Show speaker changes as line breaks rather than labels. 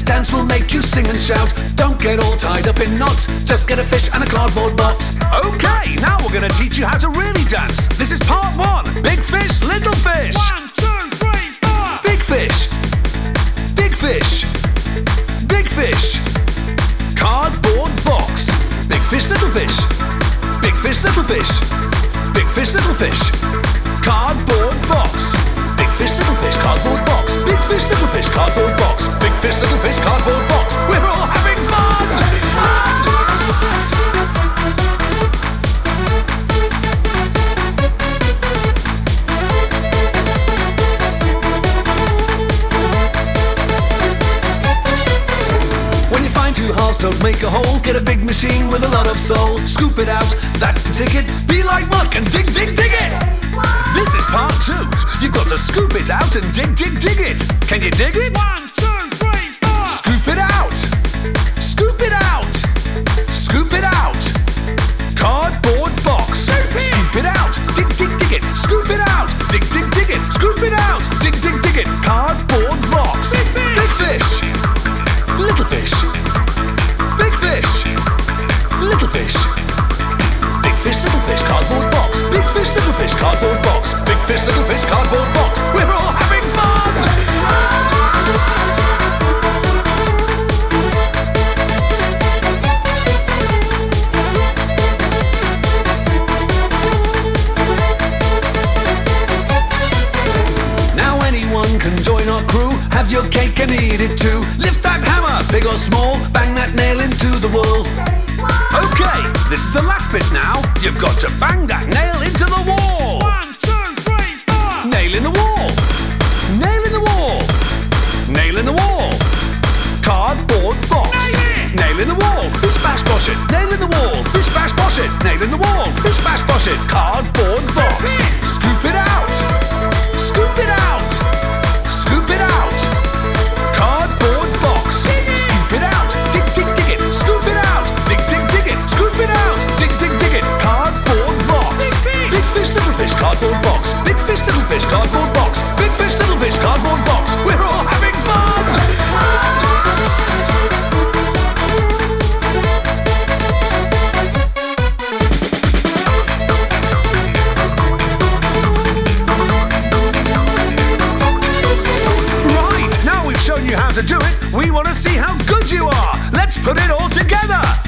dance will make you sing and shout. Don't get all tied up in knots, just get a fish and a cardboard box.
Okay, now we're gonna teach you how to really dance. This is part 1. Big fish, little fish.
1, 2, 3, 4.
Big fish, big fish, big fish. Cardboard box. Big fish, little fish. Big fish, little fish. Big fish, little fish. Cardboard box. Big fish, little fish, cardboard box. Big fish, little fish, cardboard box. Big fish, little fish, cardboard box. We're all having fun! When you find two halves don't make a whole, get a big machine with a lot of soul. Scoop it out, that's the ticket. Be like Muck and dig, dig, dig it! This is part 2. You've got to scoop it out and dig, dig, dig it. Can you dig it?
1, 2, 3, 4.
Scoop it out! Scoop it out! Scoop it out! Cardboard box. Scoop it out! Dig, dig, dig it! Scoop it out! Dig, dig, dig it! Scoop it out! Dig, dig, dig it! Cardboard box. Big fish! Little fish! Big fish! Little fish! Big fish, little fish, cardboard box. Big fish, little fish, cardboard box. Big fish, little fish, cardboard box. We're all having fun! Now anyone can join our crew. Have your cake and eat it too. Lift that hammer, big or small. Bang that nail into the wall. Okay, this is the last bit now. You've got to bang that nail into the wall.
1, 2, 3, 4.
Nail in the wall. Nail in the wall. Nail in the wall. Cardboard box. Nail in the wall. Bish bash bosh it. Nail in the wall. Bish bash bosh it. Nail in the wall. Bish bash bosh it. Cardboard box. Scoop it out. Scoop it out. Scoop it out. Cardboard box. Scoop it out. Dig, dig, dig it. Scoop it out. Dig, dig, dig it. Scoop it out. Dig, dig, dig it. Cardboard box. Big fish, little fish, cardboard box. Big fish, little fish, cardboard box. Big fish, little fish, cardboard box. We're all having fun! Right, now we've shown you how to do it. We want to see how good you are. Let's put it all together.